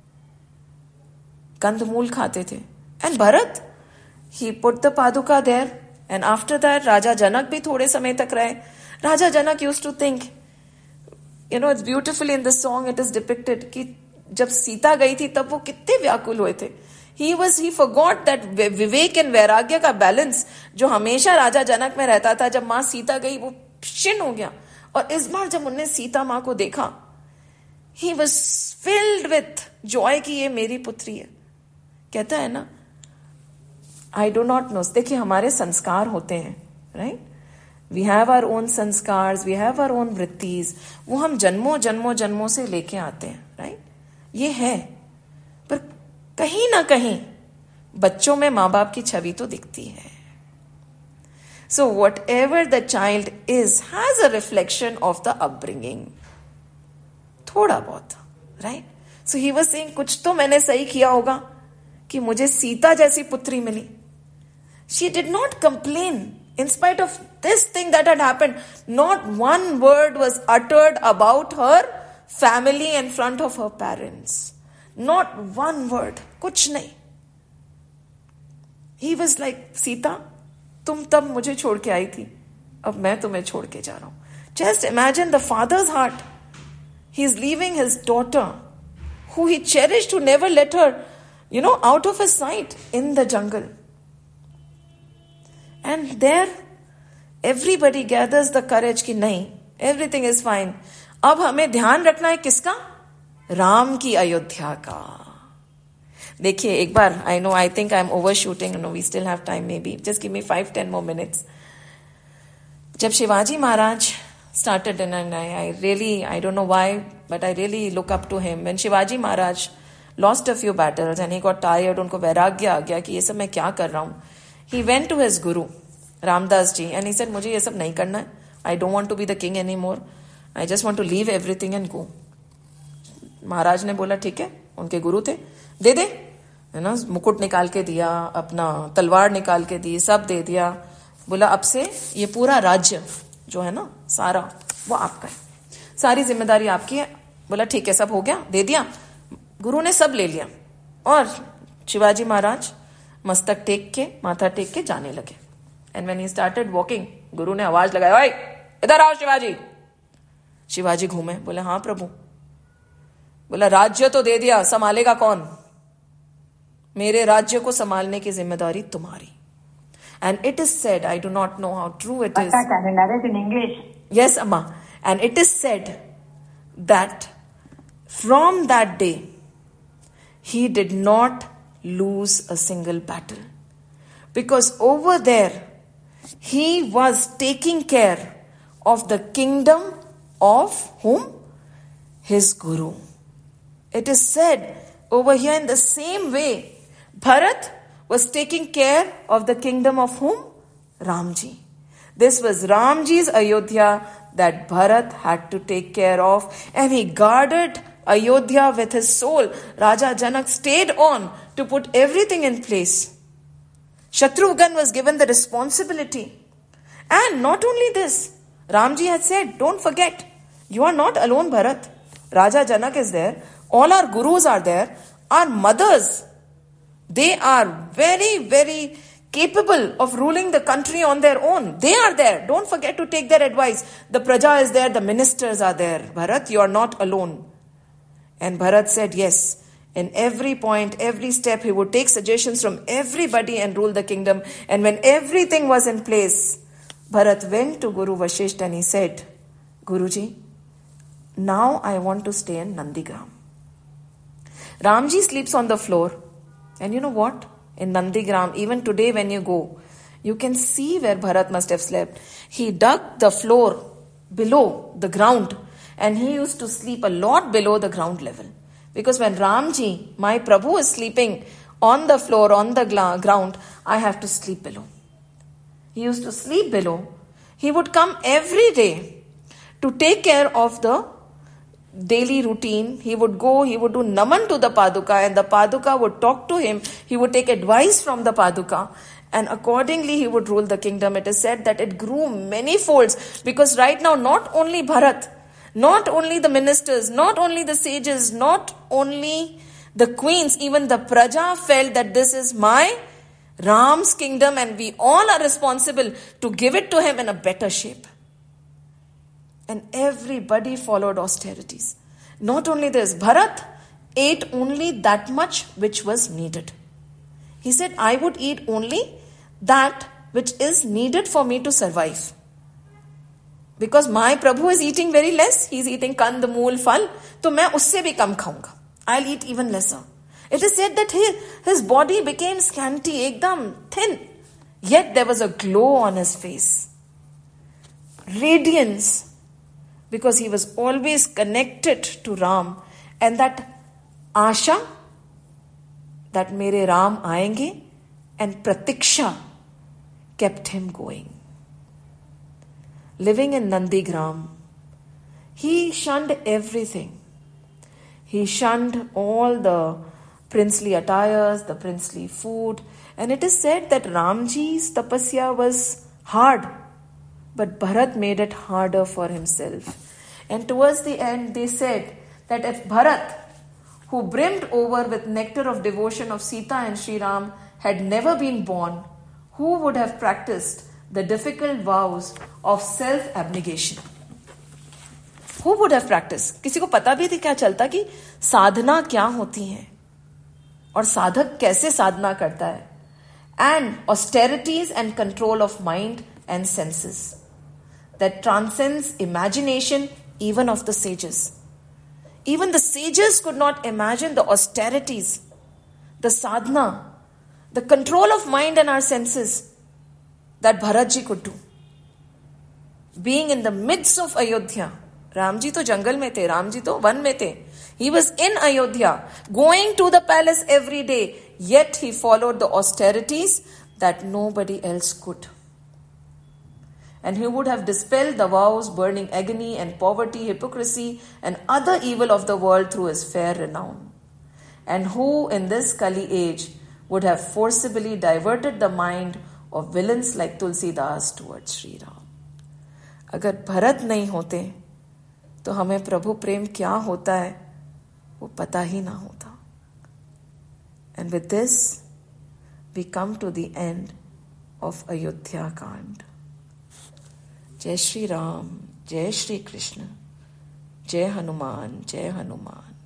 कंदमूल खाते थे. And Bharat, he put the paduka there. And after that, Raja Janak भी थोड़े समय तक रहे. Raja Janak used to think, you know, it's beautifully in the song it is depicted कि जब सीता गई थी तब वो कितने व्याकुल हुए थे. He forgot that विवेक एंड वैराग्य का बैलेंस जो हमेशा राजा जनक में रहता था, जब माँ सीता गई वो क्षीण हो गया. और इस बार जब उन्होंने सीता माँ को देखा, he was filled with joy कि ये मेरी पुत्री है. कहता है ना, I do not know. देखिए हमारे संस्कार होते हैं, right? We have our own संस्कार, we have our own वृत्तिज. वो हम जन्मों से लेके आते हैं, right? ये है, पर कहीं ना कहीं बच्चों में माँ बाप की छवि तो दिखती है. So whatever the child is has a reflection of the upbringing. थोड़ा बहुत, right? So he was saying कुछ तो मैंने सही किया होगा कि मुझे सीता जैसी पुत्री मिली. She did not complain. In spite of this thing that had happened, not one word was uttered about her family in front of her parents. Not one word, कुछ नहीं. He was like, सीता, तुम तब मुझे छोड़ के आई थी, अब मैं तुम्हें छोड़ के जा रहा हूं. Just imagine the father's heart. He's leaving his daughter, who he cherished, who never let her, out of his sight, in the jungle. And there, everybody gathers the courage कि नहीं, everything is fine. अब हमें ध्यान रखना है किसका? राम की अयोध्या का. देखिए एक बार, I think I'm overshooting, we still have time maybe. Just give me 5-10 more minutes. जब Shivaji Maharaj started, and I don't know why, but I really look up to him. When Shivaji Maharaj lost a few battles and he got tired, उनको वैराग्य आ गया कि ये सब मैं क्या कर रहा हूँ. He went to his guru, Ramdas ji, and he said, मुझे ये सब नहीं करना है. I don't want to be the king anymore. I just want to leave everything and go. महाराज ने बोला ठीक है, उनके गुरु थे, दे दे, है ना, मुकुट निकाल के दिया, अपना तलवार निकाल के दी, सब दे दिया. बोला अब से ये पूरा राज्य जो है ना सारा, वो आपका है, सारी जिम्मेदारी आपकी है. बोला ठीक है, सब हो गया, दे दिया. गुरु ने सब ले लिया और शिवाजी महाराज मस्तक टेक के, माथा टेक के जाने लगे. And when he started walking, गुरु ने आवाज लगाया, ओए इधर आओ शिवाजी. शिवाजी घूमे, बोले हाँ प्रभु. बोला राज्य तो दे दिया, संभालेगा कौन? मेरे राज्य को संभालने की जिम्मेदारी तुम्हारी. And it is said, I do not know how true it is. In English. Yes, Amma. And it is said that from that day, he did not lose a single battle. Because over there, he was taking care of the kingdom of whom? His Guru. It is said over here in the same way, Bharat was taking care of the kingdom of whom? Ramji. This was Ramji's Ayodhya that Bharat had to take care of, and he guarded Ayodhya with his soul. Raja Janak stayed on to put everything in place. Shatrughan was given the responsibility. And not only this, Ramji had said, don't forget, you are not alone, Bharat. Raja Janak is there. All our gurus are there. Our mothers, they are very, very capable of ruling the country on their own. They are there. Don't forget to take their advice. The Praja is there. The ministers are there. Bharat, you are not alone. And Bharat said, yes. In every point, every step, he would take suggestions from everybody and rule the kingdom. And when everything was in place, Bharat went to Guru Vashishtha and he said, Guruji, now I want to stay in Nandigram. Ramji sleeps on the floor. And you know what? In Nandigram, even today when you go, you can see where Bharat must have slept. He dug the floor below the ground and he used to sleep a lot below the ground level. Because when Ramji, my Prabhu, is sleeping on the floor, on the ground, I have to sleep below. He used to sleep below. He would come every day to take care of the daily routine. He would go, he would do naman to the Paduka, and the Paduka would talk to him. He would take advice from the Paduka, and accordingly he would rule the kingdom. It is said that it grew many folds, because right now not only Bharat, not only the ministers, not only the sages, not only the queens, even the Praja felt that this is my Ram's kingdom and we all are responsible to give it to him in a better shape. And everybody followed austerities. Not only this, Bharat ate only that much which was needed. He said, I would eat only that which is needed for me to survive. Because my Prabhu is eating very less. He is eating kand, mool, phal. So मैं उससे भी कम खाऊंगा. I'll eat even lesser. It is said that his body became scanty, ekdam thin. Yet there was a glow on his face. Radiance. Because he was always connected to Ram. And that asha, that mere Ram aayenge, and pratiksha kept him going. Living in Nandigram, he shunned everything. He shunned all the princely attires, the princely food. And it is said that Ramji's tapasya was hard. But Bharat made it harder for himself. And towards the end, they said that if Bharat, who brimmed over with nectar of devotion of Sita and Sri Ram, had never been born, who would have practiced the difficult vows of self-abnegation? Who would have practiced? किसी को पता भी थी क्या चलता कि साधना क्या होती है और साधक कैसे साधना करता है? And austerities and control of mind and senses that transcends imagination even of the sages. Even the sages could not imagine the austerities, the sadhana, the control of mind and our senses that Bharatji could do. Being in the midst of Ayodhya, Ramji to jungle mein the, Ramji to वन में थे. He was in Ayodhya, going to the palace every day, yet he followed the austerities that nobody else could. And he would have dispelled the vows, burning agony and poverty, hypocrisy and other evil of the world through his fair renown. And who in this Kali age would have forcibly diverted the mind of villains like Tulsidas towards Sri Ram. अगर भरत नहीं होते तो हमें प्रभु प्रेम क्या होता है वो पता ही ना होता. And with this we come to the end of Ayodhya Kand. Jai Shri Ram, Jai Shri Krishna, Jai Hanuman, Jai Hanuman.